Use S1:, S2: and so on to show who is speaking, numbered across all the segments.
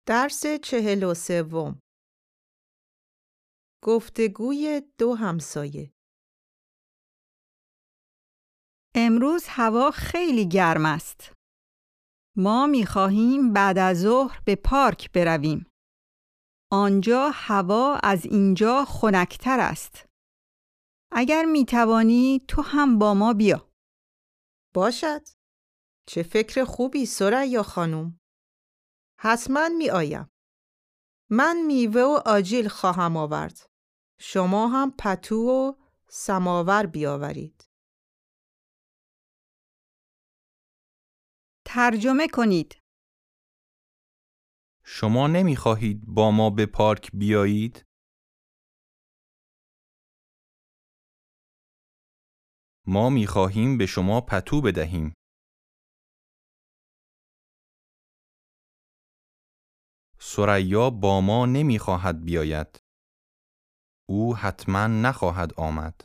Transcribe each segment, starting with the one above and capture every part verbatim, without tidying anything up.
S1: درس چهل و سوم. گفتگوی دو همسایه.
S2: امروز هوا خیلی گرم است. ما می‌خواهیم بعد از ظهر به پارک برویم. آنجا هوا از اینجا خنک‌تر است. اگر می‌توانی تو هم با ما بیا.
S1: باشد. چه فکر خوبی ثریا خانم. حتما می آیم. من میوه و آجیل خواهم آورد. شما هم پتو و سماور بیاورید.
S2: ترجمه کنید.
S3: شما نمی‌خواهید با ما به پارک بیایید؟ ما می‌خواهیم به شما پتو بدهیم. ثریا با ما نمی‌خواهد بیاید. او حتما نخواهد آمد.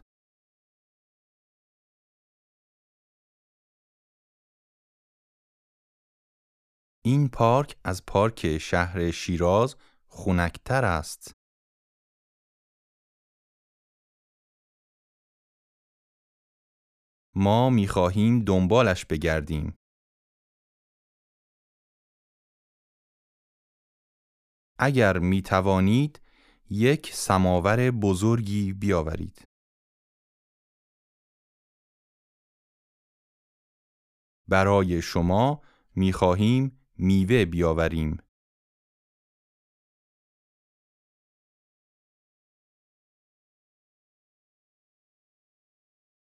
S3: این پارک از پارک شهر شیراز خنک‌تر است. ما می‌خواهیم دنبالش بگردیم. اگر می‌توانید یک سماور بزرگی بیاورید. برای شما می‌خواهیم میوه بیاوریم.